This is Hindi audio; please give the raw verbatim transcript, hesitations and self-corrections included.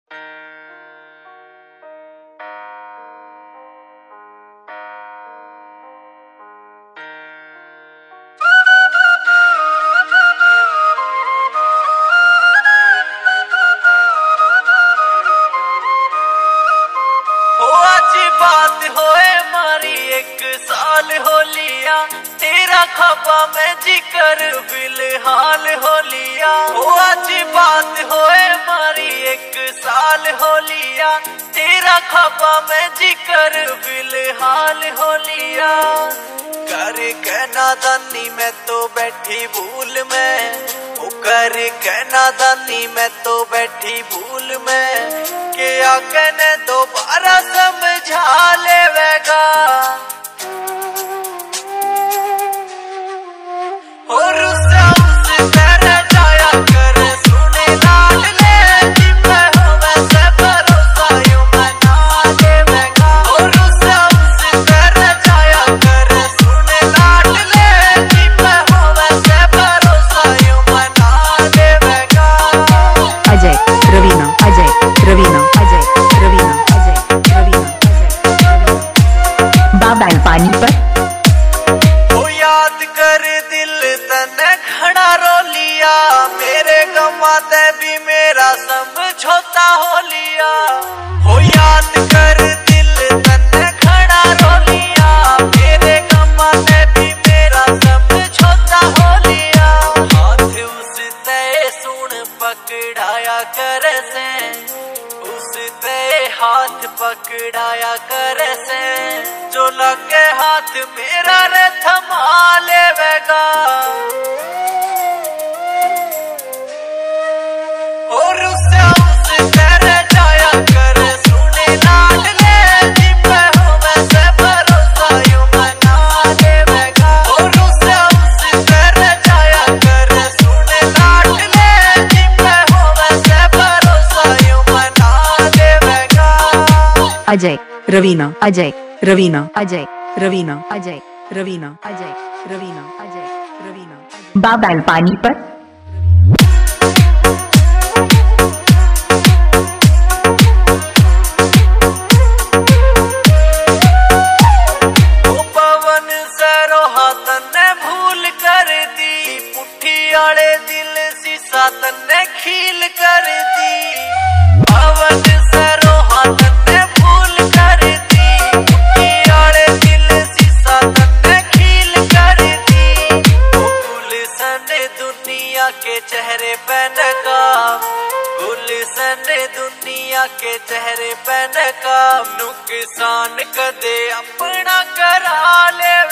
बात होए मारी एक साल हो लिया, तेरा खाबा में जिकर फिलहाल हो लिया। ओ आज बात होए मारी एक साल हो लिया, तेरा खाबा में जिकर फिलहाल हो लिया। कर कहना दानी मैं तो बैठी भूल में, ओ कर कहना दानी मैं तो बैठी भूल में, के आके ने दोबारा समझा लेवेगा। और उससे उससे रह जाया कर सुने लाड ले, जिम्मे हो वैसे भरोसा यूं मना लेवेगा। और उससे उससे रह जाया कर सुने लाड ले, जिम्मे हो वैसे भरोसा यूं मना लेवेगा। अजय रवीना, अजय रवीना, अजय रवीना, अजय रवीना, बाबा पानी पर ओ याद कर दिल तने खड़ा रो लिया, मेरे गमा ते भी मेरा समझौता हो लिया। ओ याद कर दिल तने खड़ा रो लिया, मेरे गमा ते भी मेरा समझौता हो लिया। हाथ उस ते सुन पकड़ाया कर से, उस ते हाथ पकड़ाया कर से, जो लगे हाथ मेरा रे थमा लेवेगा। और उससे उससे रह जाया कर सुने लाड ले, जिम्मे हो वैसे भरोसा यूं मना लेवेगा। और उससे उससे रह जाया कर सुने लाड ले, जिम्मे हो वैसे भरोसा यूं मना लेवेगा। अजय रवीना, अजय रवीना, अजय रवीना, अजय रवीना, अजय रवीना, अजय रवीना, बाबा पानी पर पवन सरो हाथ ने भूल कर दी, पुट्ठी आले दिल सीसा तन्ने खील कर दी। पवन सरो हाथ ने भूल कर दी, पुट्ठी आले दिल सीसा तन्ने खील कर दी। गुलशन दुनिया के चेहरे पे नकाब, गुलशन दुनिया के चेहरे पे नकाब, नुकसान कदे अपना करा ले।